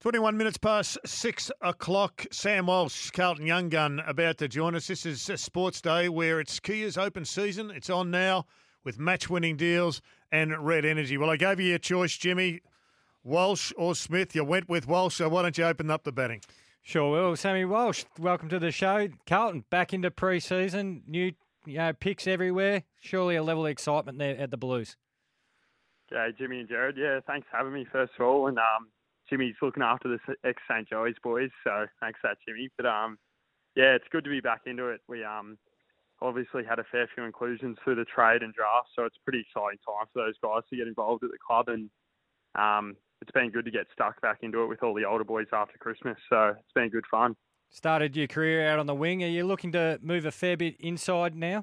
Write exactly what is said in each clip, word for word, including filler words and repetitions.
twenty-one minutes past six o'clock. Sam Walsh, Carlton Young Gun, about to join us. This is a Sports Day where it's Kia's open season. It's on now with match-winning deals and Red Energy. Well, I gave you your choice, Jimmy. Walsh or Smith. You went with Walsh, so why don't you open up the batting? Sure will. Sammy Walsh, welcome to the show. Carlton back into pre-season. New you know, picks everywhere. Surely a level of excitement there at the Blues. G'day, Jimmy and Jared. Yeah, thanks for having me, first of all. And um, Jimmy's looking after the ex-Saint Joey's boys, so thanks for that, Jimmy. But um, yeah, it's good to be back into it. We um obviously had a fair few inclusions through the trade and draft, so it's a pretty exciting time for those guys to get involved at the club. And um, it's been good to get stuck back into it with all the older boys after Christmas, so it's been good fun. Started your career out on the wing. Are you looking to move a fair bit inside now?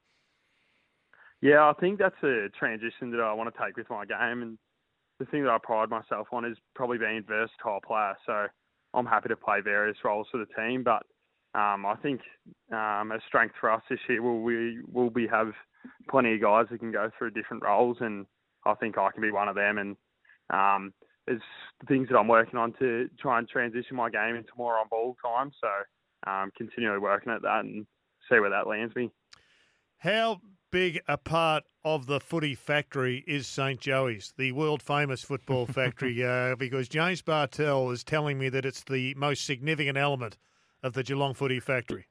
Yeah, I think that's a transition that I want to take with my game, and the thing that I pride myself on is probably being a versatile player. So I'm happy to play various roles for the team, but um, I think um, a strength for us this year will we will be have plenty of guys that can go through different roles, and I think I can be one of them. And um, there's things that I'm working on to try and transition my game into more on ball time. So um, continually working at that and see where that lands me. How big a part of the footy factory is Saint Joey's, the world-famous football factory? uh, because James Bartell is telling me that it's the most significant element of the Geelong footy factory.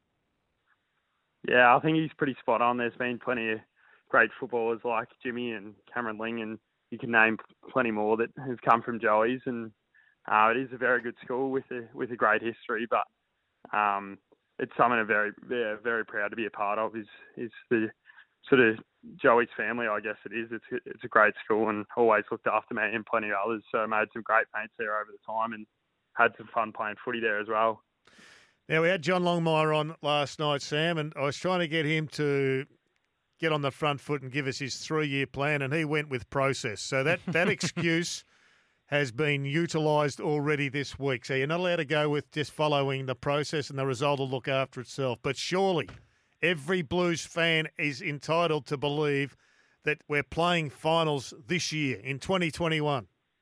Yeah, I think he's pretty spot on. There's been plenty of great footballers like Jimmy and Cameron Ling, and you can name plenty more that have come from Joey's. And uh, it is a very good school with a with a great history, but um, it's something I'm very, very, very proud to be a part of. Is is the sort of Joey's family, I guess it is. It's it's a great school and always looked after me and plenty of others. So I made some great mates there over the time and had some fun playing footy there as well. Now, we had John Longmire on last night, Sam, and I was trying to get him to get on the front foot and give us his three-year plan, and he went with process. So that, that excuse has been utilised already this week. So you're not allowed to go with just following the process and the result will look after itself. But surely every Blues fan is entitled to believe that we're playing finals this year in twenty twenty-one.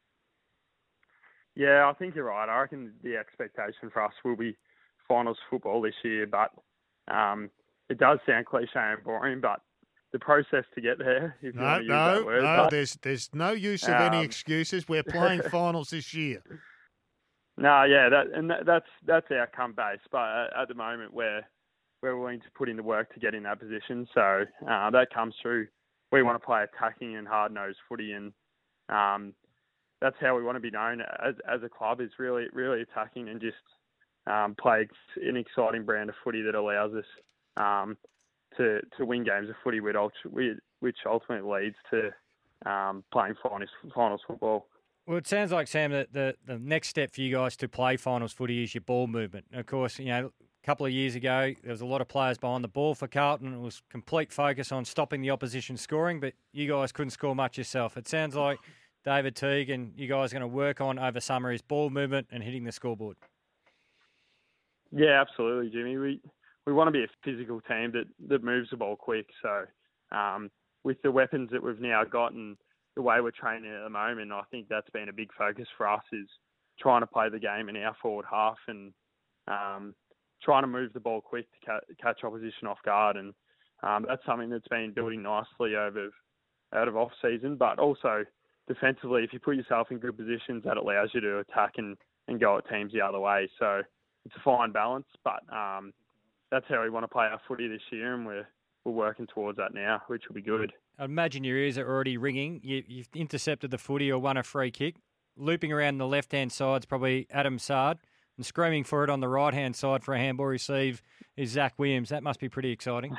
Yeah, I think you're right. I reckon the expectation for us will be finals football this year, but um, it does sound cliche and boring, but the process to get there, if you no, want to use no, that word. No, but, there's, there's no use of um, any excuses. We're playing finals this year. No, yeah, that, and that, that's that's outcome based, but at, at the moment we're we're willing to put in the work to get in that position. So uh, that comes through. We want to play attacking and hard-nosed footy, and um, that's how we want to be known as as a club. Is really really attacking and just um, play an exciting brand of footy that allows us um, to to win games of footy, which which ultimately leads to um, playing finals finals football. Well, it sounds like, Sam, that the, the next step for you guys to play finals footy is your ball movement. Of course, you know, a couple of years ago, there was a lot of players behind the ball for Carlton. It was complete focus on stopping the opposition scoring, but you guys couldn't score much yourself. It sounds like David Teague and you guys are going to work on over summer is ball movement and hitting the scoreboard. Yeah, absolutely, Jimmy. We we want to be a physical team that, that moves the ball quick. So um, with the weapons that we've now gotten, the way we're training at the moment, I think that's been a big focus for us is trying to play the game in our forward half and um, trying to move the ball quick to ca- catch opposition off guard. And um, that's something that's been building nicely over out of off season, but also defensively, if you put yourself in good positions, that allows you to attack and, and go at teams the other way. So it's a fine balance, but um, that's how we want to play our footy this year, and we're we're working towards that now, which will be good. I imagine your ears are already ringing. You, you've intercepted the footy or won a free kick. Looping around the left-hand side is probably Adam Sard, and screaming for it on the right-hand side for a handball receive is Zach Williams. That must be pretty exciting.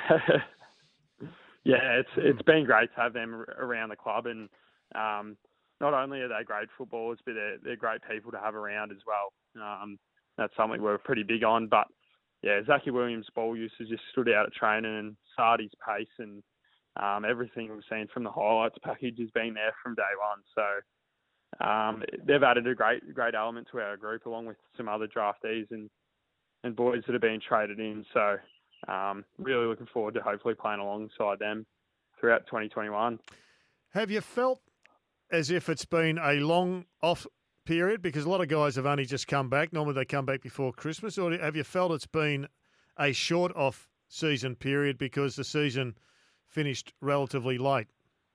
Yeah, it's it's been great to have them around the club, and um, not only are they great footballers, but they're, they're great people to have around as well. Um, that's something we're pretty big on. But yeah, Zachy Williams' ball usage just stood out at training, and Sardi's pace and um, everything we've seen from the highlights package has been there from day one. So um, they've added a great great element to our group, along with some other draftees and and boys that have been traded in. So um, really looking forward to hopefully playing alongside them throughout twenty twenty-one. Have you felt as if it's been a long off period? Because a lot of guys have only just come back. Normally they come back before Christmas. Or have you felt it's been a short off-season period because the season finished relatively late?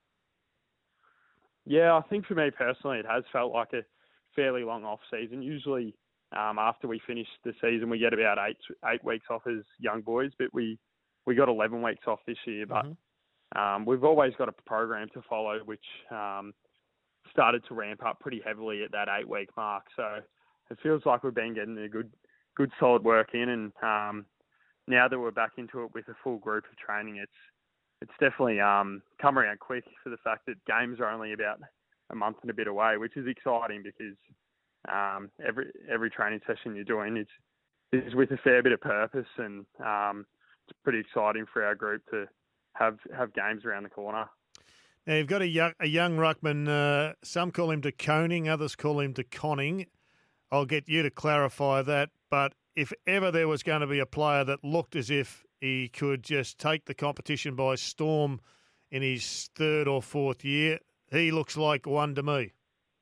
Yeah, I think for me personally, it has felt like a fairly long off-season. Usually um, after we finish the season, we get about eight eight weeks off as young boys, but we, we got eleven weeks off this year. But mm-hmm. um, we've always got a program to follow, which um, started to ramp up pretty heavily at that eight-week mark. So it feels like we've been getting a good, good solid work in, and um, now that we're back into it with a full group of training, it's it's definitely um, come around quick for the fact that games are only about a month and a bit away, which is exciting because um, every every training session you're doing is is with a fair bit of purpose, and um, it's pretty exciting for our group to have have games around the corner. Now, you've got a young, a young ruckman, uh, some call him DeConing, others call him DeConning. I'll get you to clarify that, but if ever there was going to be a player that looked as if he could just take the competition by storm in his third or fourth year, he looks like one to me.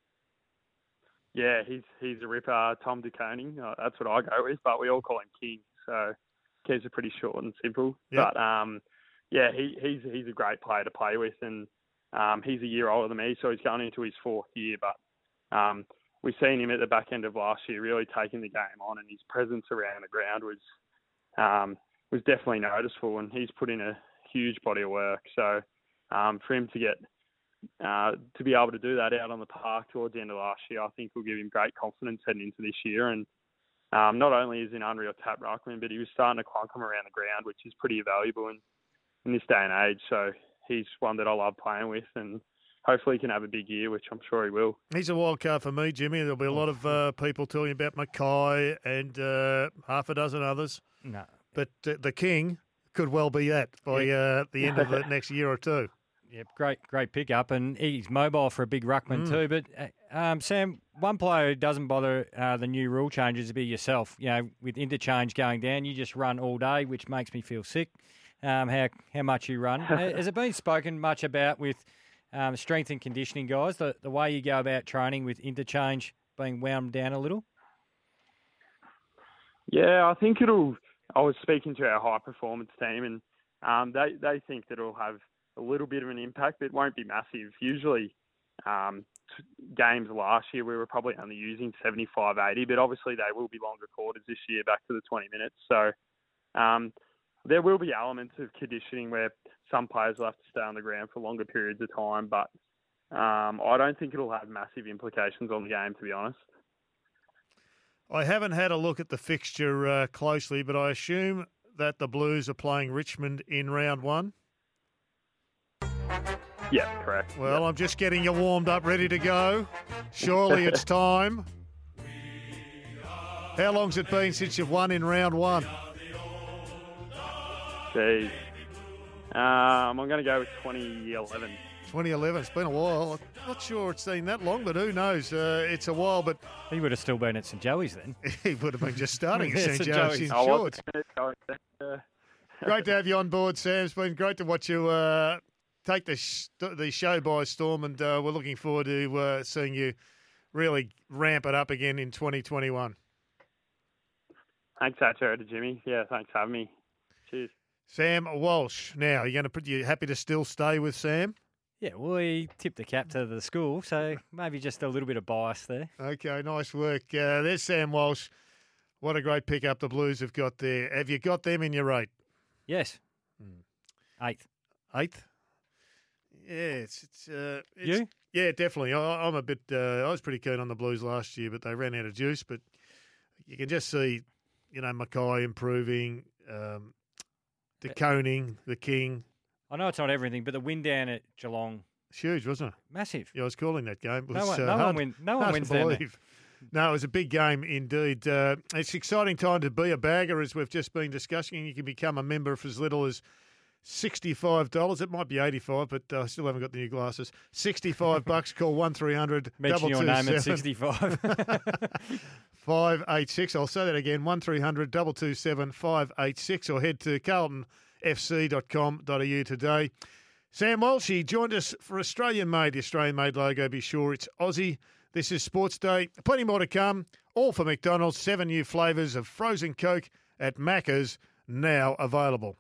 Yeah, he's he's a ripper, Tom DeConing. Uh, that's what I go with, but we all call him King, so keeps it pretty short and simple. Yep. But um, yeah, he, he's he's a great player to play with, and um, he's a year older than me, so he's going into his fourth year. But um, we've seen him at the back end of last year really taking the game on, and his presence around the ground was um, was definitely noticeable, and he's put in a huge body of work. So um, for him to get uh, to be able to do that out on the park towards the end of last year, I think will give him great confidence heading into this year. And um, not only is he an unreal tap ruckman, but he was starting to clunk him around the ground, which is pretty valuable in, in this day and age. So he's one that I love playing with, and hopefully he can have a big year, which I'm sure he will. He's a wild card for me, Jimmy. There'll be a lot of uh, people talking about Mackay and uh, half a dozen others. No. But uh, the King could well be that by yeah. uh, the end of the next year or two. Yep, great, great pickup, and he's mobile for a big ruckman mm. too. But um, Sam, one player who doesn't bother uh, the new rule changes would be yourself. You know, with interchange going down, you just run all day, which makes me feel sick. Um, how how much you run? Has it been spoken much about with um, strength and conditioning guys, the the way you go about training with interchange being wound down a little? Yeah, I think it'll. I was speaking to our high performance team, and um, they they think that it'll have a little bit of an impact, but it won't be massive. Usually, um, t- games last year we were probably only using seventy-five, eighty, but obviously they will be longer quarters this year, back to the twenty minutes. So um, there will be elements of conditioning where some players will have to stay on the ground for longer periods of time, but um, I don't think it'll have massive implications on the game, to be honest. I haven't had a look at the fixture uh, closely, but I assume that the Blues are playing Richmond in round one. Yeah, correct. Well, yep. I'm just getting you warmed up, ready to go. Surely it's time. How long's it been since you've won in round one? Geez. Um, I'm going to go with twenty eleven. twenty eleven. It's been a while. I'm not sure it's been that long, but who knows? Uh, it's a while, but... He would have still been at St Joey's then. He would have been just starting at St St Joey's in shorts. Great to have you on board, Sam. It's been great to watch you uh, take the sh- the show by storm, and uh, we're looking forward to uh, seeing you really ramp it up again in twenty twenty-one. Thanks, Archer, Jimmy. Yeah, thanks for having me. Cheers. Sam Walsh. Now, you're going to put you happy to still stay with Sam? Yeah, well, he tipped the cap to the school, so maybe just a little bit of bias there. Okay, nice work. Uh, there's Sam Walsh. What a great pickup the Blues have got there. Have you got them in your eight? Yes. Hmm. Eighth. Eighth? Yeah, it's... it's, uh, it's you? Yeah, definitely. I, I'm a bit... Uh, I was pretty keen on the Blues last year, but they ran out of juice. But you can just see, you know, Mackay improving, um, DeConing, the King... I know it's not everything, but the win down at Geelong... It's huge, wasn't it? Massive. Yeah, I was calling that game. It was, no one, uh, no hard, one, win, no one wins to believe. No, it was a big game indeed. Uh, it's an exciting time to be a bagger, as we've just been discussing. You can become a member for as little as sixty-five dollars. It might be eighty-five dollars, but I uh, still haven't got the new glasses. sixty-five bucks. Call one three hundred Mention your name at sixty-five. five eight six. I'll say that again. one three hundred two two seven five eight six, or head to carlton f c dot com dot a u today. Sam Walsh, he joined us for Australian Made, the Australian Made logo. Be sure it's Aussie, This is Sports Day. Plenty more to come. All for McDonald's. Seven new flavours of frozen Coke at Macca's now available.